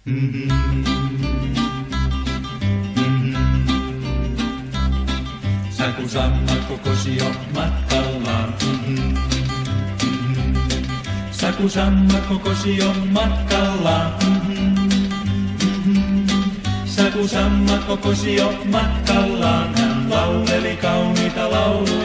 Sakusammakko kosi on matkallaan. Sakusammakko kosi on matkallaan. Sakusammakko kosi on matkallaan. Hän lauleli kauniita lauluja.